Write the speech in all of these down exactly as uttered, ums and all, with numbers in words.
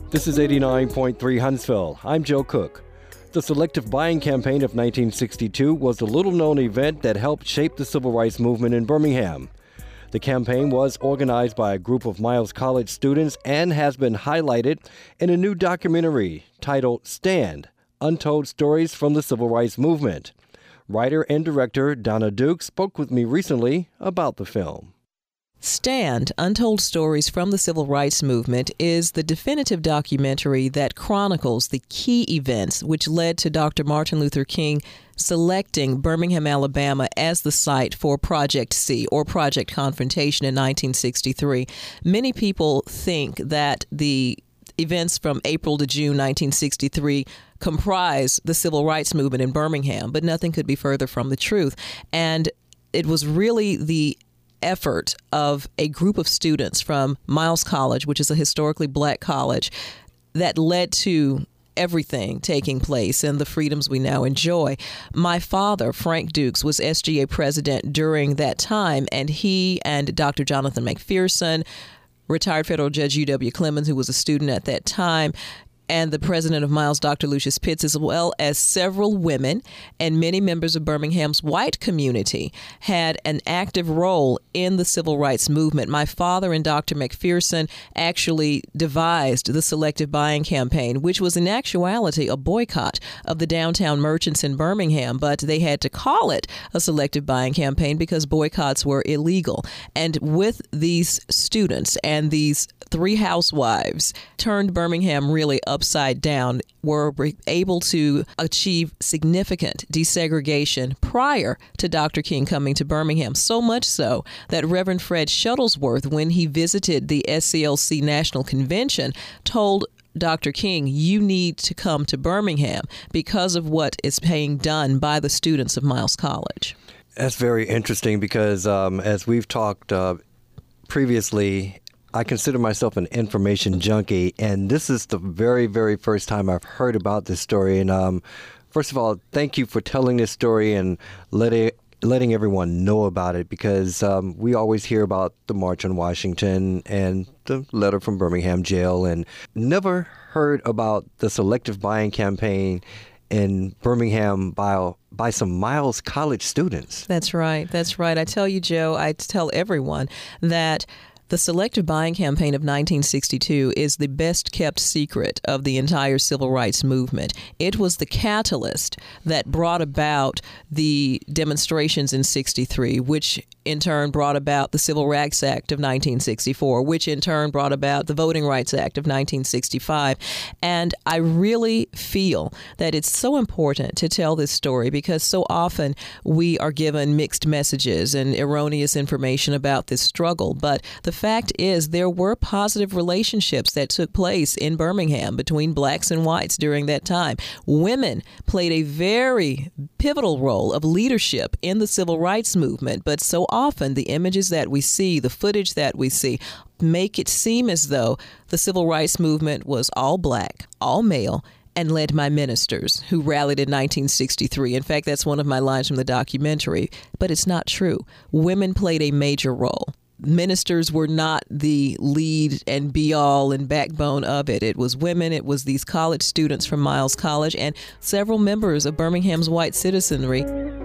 This is eighty-nine point three Huntsville. I'm Joe Cook. The Selective Buying Campaign of nineteen sixty-two was a little-known event that helped shape the civil rights movement in Birmingham. The campaign was organized by a group of Miles College students and has been highlighted in a new documentary titled Stand: Untold Stories from the Civil Rights Movement. Writer and director Donna Duke spoke with me recently about the film. Stand: Untold Stories from the Civil Rights Movement is the definitive documentary that chronicles the key events which led to Doctor Martin Luther King selecting Birmingham, Alabama as the site for Project C, or Project Confrontation, in nineteen sixty-three. Many people think that the events from April to June nineteen sixty-three comprise the civil rights movement in Birmingham, but nothing could be further from the truth. And it was really the effort of a group of students from Miles College, which is a historically black college, that led to everything taking place and the freedoms we now enjoy. My father, Frank Dukes, was S G A president during that time, and he and Doctor Jonathan McPherson, retired federal judge U W Clemens, who was a student at that time, and the president of Miles, Doctor Lucius Pitts, as well as several women and many members of Birmingham's white community, had an active role in the civil rights movement. My father and Doctor McPherson actually devised the Selective Buying Campaign, which was in actuality a boycott of the downtown merchants in Birmingham, but they had to call it a Selective Buying Campaign because boycotts were illegal. And with these students and these three housewives turned Birmingham really upside down, were able to achieve significant desegregation prior to Doctor King coming to Birmingham. So much so that Reverend Fred Shuttlesworth, when he visited the S C L C National Convention, told Doctor King, you need to come to Birmingham because of what is being done by the students of Miles College. That's very interesting because um, as we've talked uh, previously, I consider myself an information junkie, and this is the very, very first time I've heard about this story. And um, first of all, thank you for telling this story and letting letting everyone know about it, because um, we always hear about the March on Washington and the letter from Birmingham jail, and never heard about the Selective Buying Campaign in Birmingham by by some Miles College students. That's right. That's right. I tell you, Joe, I tell everyone that the Selective Buying Campaign of nineteen sixty-two is the best-kept secret of the entire civil rights movement. It was the catalyst that brought about the demonstrations in sixty-three, which in turn brought about the Civil Rights Act of nineteen sixty-four, which in turn brought about the Voting Rights Act of nineteen sixty-five. And I really feel that it's so important to tell this story because so often we are given mixed messages and erroneous information about this struggle. But the fact is, there were positive relationships that took place in Birmingham between blacks and whites during that time. Women played a very pivotal role of leadership in the civil rights movement, but so often the images that we see, the footage that we see, make it seem as though the civil rights movement was all black, all male, and led by ministers who rallied in nineteen sixty-three. In fact, that's one of my lines from the documentary. But it's not true. Women played a major role. Ministers were not the lead and be-all and backbone of it. It was women, it was these college students from Miles College, and several members of Birmingham's white citizenry.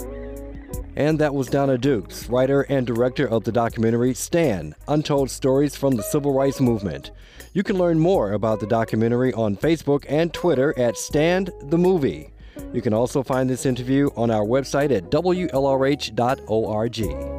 And that was Donna Dukes, writer and director of the documentary Stand: Untold Stories from the Civil Rights Movement. You can learn more about the documentary on Facebook and Twitter at Stand the Movie. You can also find this interview on our website at W L R H dot org.